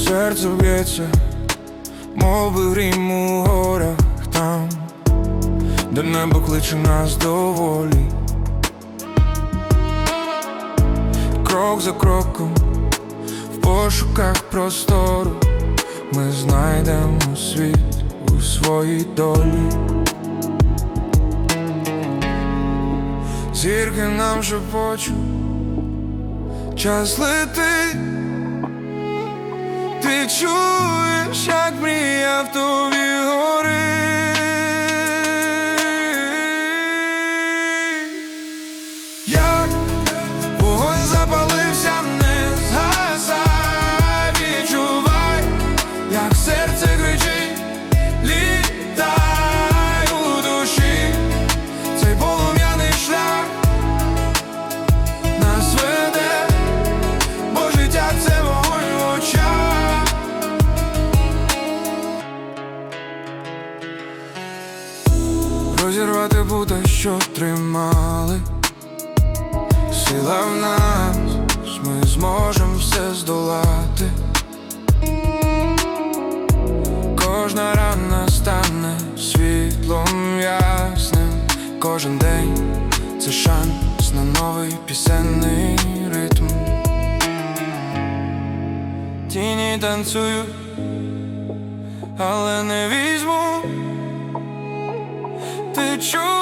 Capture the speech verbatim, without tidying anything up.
Серце б'ється, мов би грім у горах там, де небо кличе нас до волі. Крок за кроком, в пошуках простору, ми знайдемо світ у своїй долі. Зірки нам шепочуть, час летить. Ти чуєш, як мрія в тобі горить. Як вогонь запалився, не згасай. Відчувай, як серце кричить, літай у душі. Цей полум'яний шлях нас веде, бо життя — це вогонь в очах. Розірвати пута, що тримали, сила в нас, ми зможем все здолати. Кожна рана стане світлом ясним. Кожен день — це шанс на новий пісенний ритм. Тіні танцюють, але не візьму. Ти чуєш?